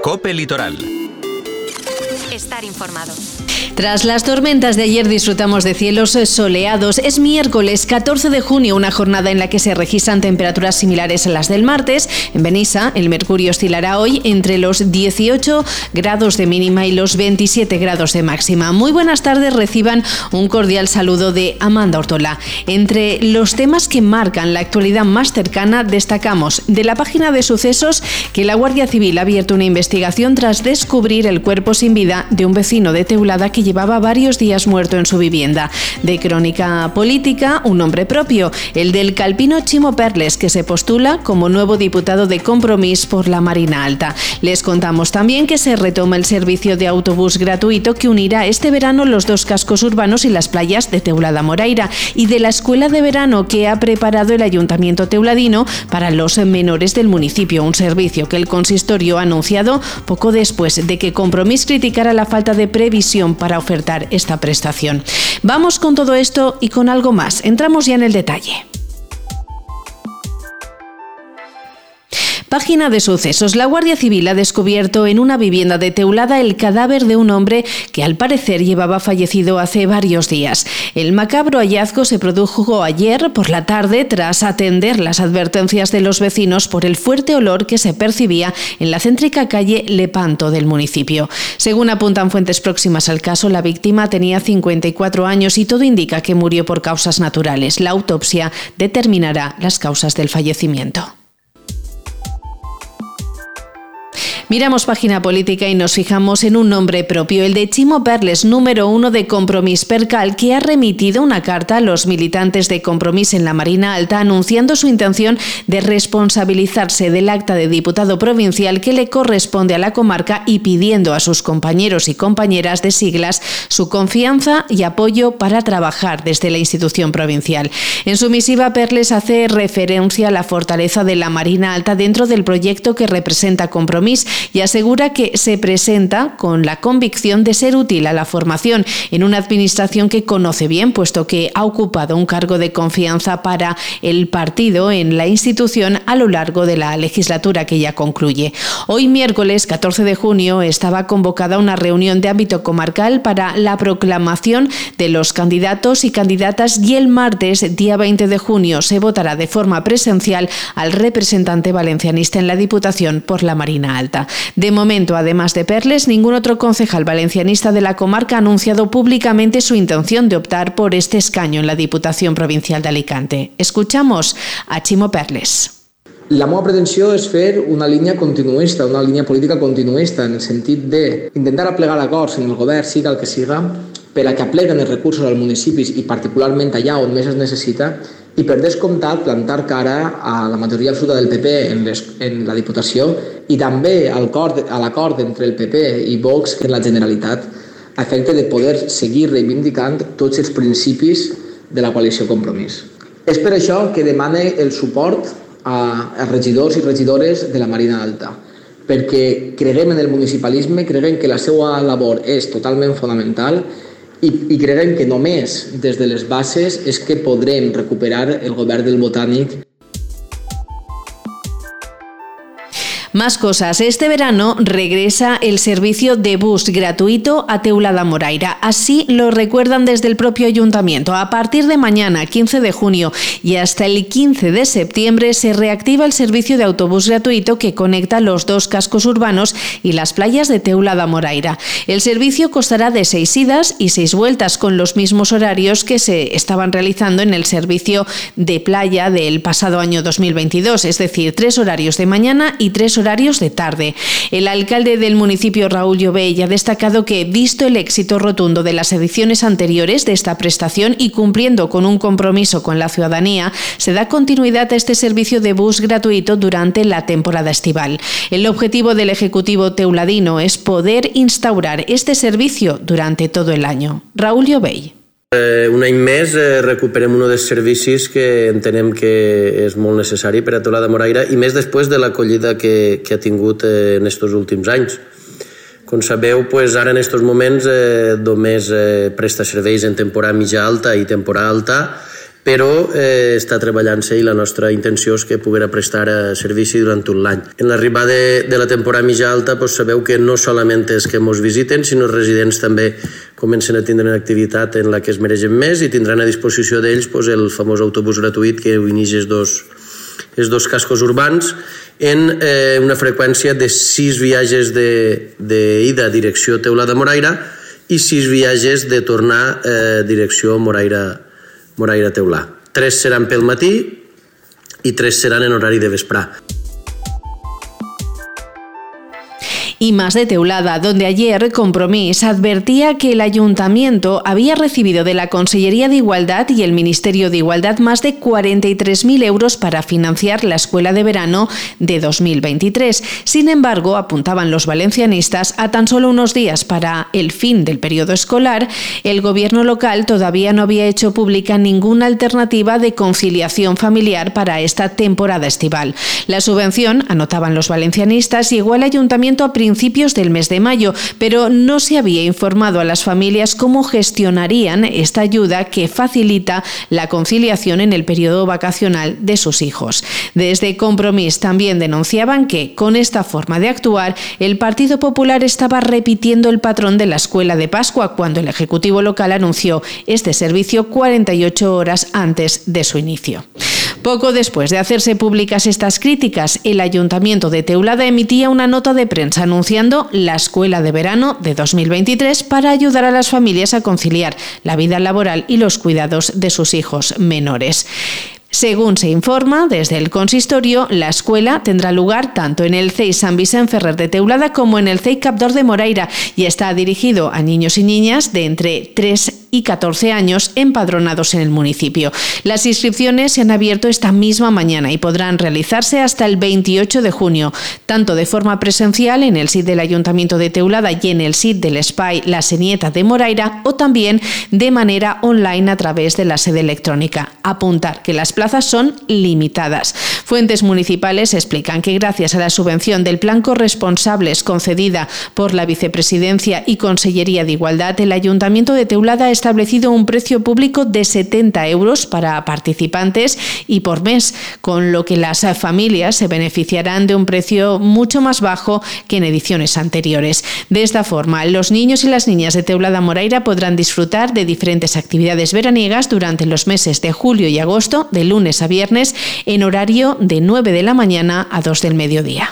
COPE Litoral. Estar informado. Tras las tormentas de ayer disfrutamos de cielos soleados. Es miércoles 14 de junio, una jornada en la que se registran temperaturas similares a las del martes. En Benissa, el mercurio oscilará hoy entre los 18 grados de mínima y los 27 grados de máxima. Muy buenas tardes, reciban un cordial saludo de Amanda Ortola. Entre los temas que marcan la actualidad más cercana, destacamos de la página de sucesos que la Guardia Civil ha abierto una investigación tras descubrir el cuerpo sin vida de un vecino de Teulada que llevaba varios días muerto en su vivienda. De crónica política, un nombre propio, el del calpino Chimo Perles, que se postula como nuevo diputado de Compromís por la Marina Alta. Les contamos también que se retoma el servicio de autobús gratuito que unirá este verano los dos cascos urbanos y las playas de Teulada Moraira, y de la escuela de verano que ha preparado el Ayuntamiento teuladino para los menores del municipio, un servicio que el consistorio ha anunciado poco después de que Compromís criticara la falta de previsión para ofertar esta prestación. Vamos con todo esto y con algo más. Entramos ya en el detalle. Página de sucesos. La Guardia Civil ha descubierto en una vivienda de Teulada el cadáver de un hombre que al parecer llevaba fallecido hace varios días. El macabro hallazgo se produjo ayer por la tarde tras atender las advertencias de los vecinos por el fuerte olor que se percibía en la céntrica calle Lepanto del municipio. Según apuntan fuentes próximas al caso, la víctima tenía 54 años y todo indica que murió por causas naturales. La autopsia determinará las causas del fallecimiento. Miramos página política y nos fijamos en un nombre propio, el de Chimo Perles, número 1 de Compromís Percal, que ha remitido una carta a los militantes de Compromís en la Marina Alta anunciando su intención de responsabilizarse del acta de diputado provincial que le corresponde a la comarca y pidiendo a sus compañeros y compañeras de siglas su confianza y apoyo para trabajar desde la institución provincial. En su misiva, Perles hace referencia a la fortaleza de la Marina Alta dentro del proyecto que representa Compromís y asegura que se presenta con la convicción de ser útil a la formación en una administración que conoce bien, puesto que ha ocupado un cargo de confianza para el partido en la institución a lo largo de la legislatura que ya concluye. Hoy, miércoles 14 de junio, estaba convocada una reunión de ámbito comarcal para la proclamación de los candidatos y candidatas y el martes, día 20 de junio, se votará de forma presencial al representante valencianista en la Diputación por la Marina Alta. De momento, además de Perles, ningún otro concejal valencianista de la comarca ha anunciado públicamente su intención de optar por este escaño en la Diputación Provincial de Alicante. Escuchamos a Chimo Perles. La meva pretensió és fer una línia continuista, una línia política continuista, en el sentit d'intentar aplegar acords en el govern, siga el que siga, per a que apleguen els recursos als municipis i particularment allà on més es necessita, i per descomptat plantar cara a la majoria absoluta del PP en la Diputació i també a l'acord entre el PP i Vox en la Generalitat, a efecte de poder seguir reivindicant tots els principis de la coalició Compromís. És per això que demane el suport a regidors i regidores de la Marina Alta, perquè creguem en el municipalisme, creguem que la seva labor és totalment fonamental i creguem que només des de les bases és que podrem recuperar el govern del Botànic. Más cosas. Este verano regresa el servicio de bus gratuito a Teulada Moraira. Así lo recuerdan desde el propio ayuntamiento. A partir de mañana, 15 de junio, y hasta el 15 de septiembre se reactiva el servicio de autobús gratuito que conecta los dos cascos urbanos y las playas de Teulada Moraira. El servicio costará de 6 idas y 6 vueltas, con los mismos horarios que se estaban realizando en el servicio de playa del pasado año 2022, es decir, 3 horarios de mañana y 3 horarios de tarde. El alcalde del municipio, Raúl Llobell, ha destacado que, visto el éxito rotundo de las ediciones anteriores de esta prestación y cumpliendo con un compromiso con la ciudadanía, se da continuidad a este servicio de bus gratuito durante la temporada estival. El objetivo del Ejecutivo teuladino es poder instaurar este servicio durante todo el año. Raúl Llobell. Un any més recuperem un dels servicis que entenem que és molt necessari per a Teulada Moraira i més després de l'acollida que ha tingut en aquests últims anys. Com sabeu, ara en aquests moments només presta serveis en temporada mitja alta i temporada alta, però està treballant-se i la nostra intenció és que poguera prestar servici durant tot l'any. En l'arribada de la temporada mitja alta sabeu que no solament és que ens visiten, sinó els residents també comencen a tindre una activitat en la que es mereixen més i tindran a disposició d'ells el famós autobús gratuït que uneix els dos cascos urbans en una freqüència de 6 viatges d'ida direcció Teulada Moraira i 6 viatges de tornar direcció Moraira-Teulà. 3 seran pel matí i 3 seran en horari de vesprà. Y más de Teulada, donde ayer Compromís advertía que el Ayuntamiento había recibido de la Consellería de Igualdad y el Ministerio de Igualdad más de 43.000 euros para financiar la escuela de verano de 2023. Sin embargo, apuntaban los valencianistas, a tan solo unos días para el fin del periodo escolar, el gobierno local todavía no había hecho pública ninguna alternativa de conciliación familiar para esta temporada estival. La subvención, anotaban los valencianistas, llegó al Ayuntamiento a principios del mes de mayo, pero no se había informado a las familias cómo gestionarían esta ayuda que facilita la conciliación en el periodo vacacional de sus hijos. Desde Compromís también denunciaban que, con esta forma de actuar, el Partido Popular estaba repitiendo el patrón de la Escuela de Pascua cuando el Ejecutivo local anunció este servicio 48 horas antes de su inicio. Poco después de hacerse públicas estas críticas, el Ayuntamiento de Teulada emitía una nota de prensa anunciando la escuela de verano de 2023 para ayudar a las familias a conciliar la vida laboral y los cuidados de sus hijos menores. Según se informa desde el consistorio, la escuela tendrá lugar tanto en el CEI Sant Vicent Ferrer de Teulada como en el CEI Capdor de Moraira y está dirigido a niños y niñas de entre 3 y 14 años empadronados en el municipio. Las inscripciones se han abierto esta misma mañana y podrán realizarse hasta el 28 de junio, tanto de forma presencial en el SIT del Ayuntamiento de Teulada y en el SIT del Espai La Senieta de Moraira o también de manera online a través de la sede electrónica. Apuntar que las plazas son limitadas. Fuentes municipales explican que gracias a la subvención del Plan Corresponsables concedida por la Vicepresidencia y Consellería de Igualdad, el Ayuntamiento de Teulada ha establecido un precio público de 70 euros para participantes y por mes, con lo que las familias se beneficiarán de un precio mucho más bajo que en ediciones anteriores. De esta forma, los niños y las niñas de Teulada Moraira podrán disfrutar de diferentes actividades veraniegas durante los meses de julio y agosto, de lunes a viernes, en horario de 9 de la mañana a 2 del mediodía.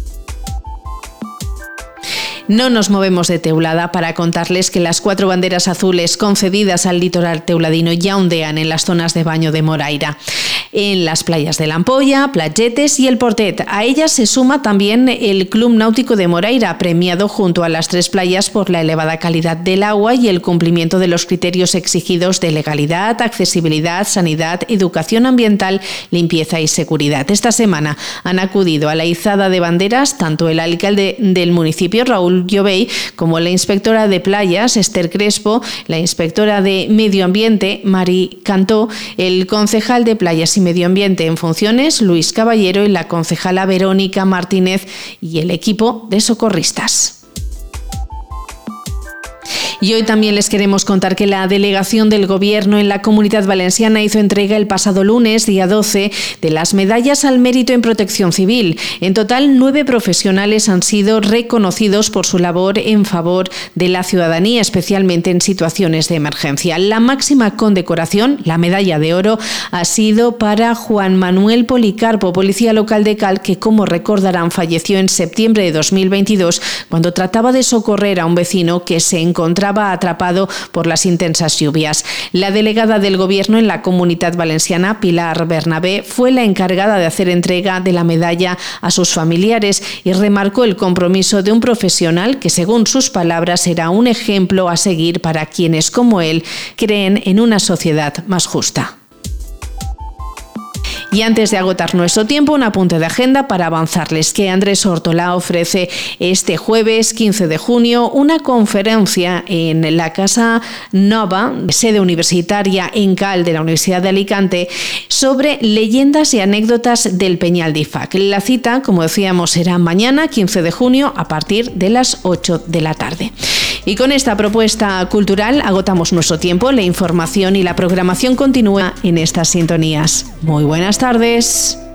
No nos movemos de Teulada para contarles que las 4 banderas azules concedidas al litoral teuladino ya ondean en las zonas de baño de Moraira, en las playas de la Ampolla, Platgetes y el Portet. A ellas se suma también el Club Náutico de Moraira, premiado junto a las 3 playas por la elevada calidad del agua y el cumplimiento de los criterios exigidos de legalidad, accesibilidad, sanidad, educación ambiental, limpieza y seguridad. Esta semana han acudido a la izada de banderas tanto el alcalde del municipio, Raúl Llovey, como la inspectora de playas, Esther Crespo, la inspectora de Medio Ambiente, Mari Cantó, el concejal de Playas y Medio Ambiente en funciones, Luis Caballero, y la concejala Verónica Martínez y el equipo de socorristas. Y hoy también les queremos contar que la delegación del Gobierno en la Comunidad Valenciana hizo entrega el pasado lunes, día 12, de las medallas al mérito en protección civil. En total, 9 profesionales han sido reconocidos por su labor en favor de la ciudadanía, especialmente en situaciones de emergencia. La máxima condecoración, la medalla de oro, ha sido para Juan Manuel Policarpo, policía local de Cal, que, como recordarán, falleció en septiembre de 2022 cuando trataba de socorrer a un vecino que se encontraba atrapado por las intensas lluvias. La delegada del Gobierno en la Comunidad Valenciana, Pilar Bernabé, fue la encargada de hacer entrega de la medalla a sus familiares y remarcó el compromiso de un profesional que, según sus palabras, será un ejemplo a seguir para quienes, como él, creen en una sociedad más justa. Y antes de agotar nuestro tiempo, un apunte de agenda para avanzarles que Andrés Hortolà ofrece este jueves 15 de junio una conferencia en la Casa Nova, sede universitaria en Cal de la Universidad de Alicante, sobre leyendas y anécdotas del Peñal d'Ifac. La cita, como decíamos, será mañana 15 de junio a partir de las 8 de la tarde. Y con esta propuesta cultural agotamos nuestro tiempo. La información y la programación continúa en estas sintonías. Muy buenas tardes.